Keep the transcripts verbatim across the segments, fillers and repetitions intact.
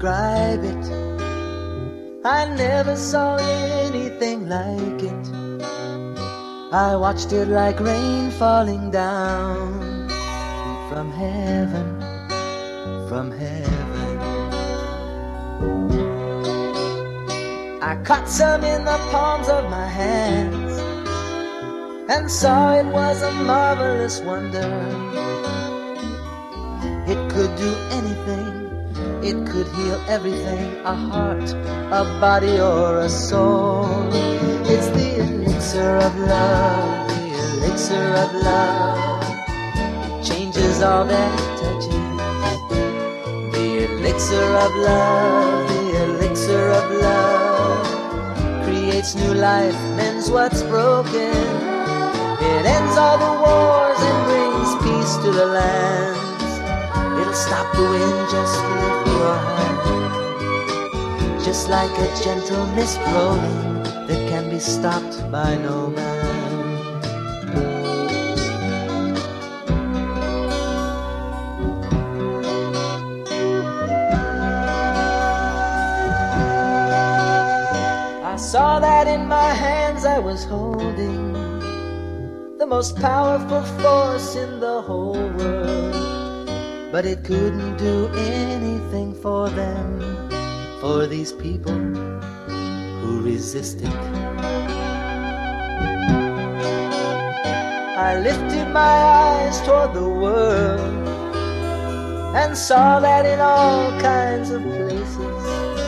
describe it. I never saw anything like it. I watched it like rain falling down from heaven, from heaven. I caught some in the palms of my hands and saw it was a marvelous wonder. It could do anything, it could heal everything, a heart, a body, or a soul. It's the elixir of love, the elixir of love. It changes all that it touches. The elixir of love, the elixir of love. Creates new life, mends what's broken. It ends all the wars and brings peace to the lands. It'll stop the wind, just lift your hand. Just like a gentle mist rolling that can be stopped by no man. I saw that in my hands I was holding the most powerful force in the whole world. But it couldn't do anything for them, for these people who resisted. I lifted my eyes toward the world and saw that in all kinds of places.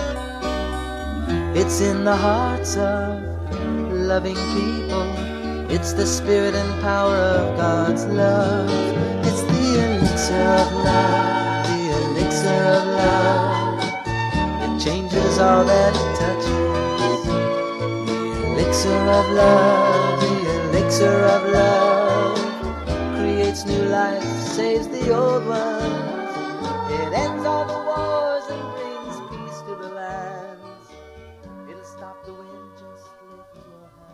It's in the hearts of loving people. It's the spirit and power of God's love. It's the elixir of love, the elixir of love. It changes all that it touches. The elixir of love, the elixir of love. Creates new life, saves the old one.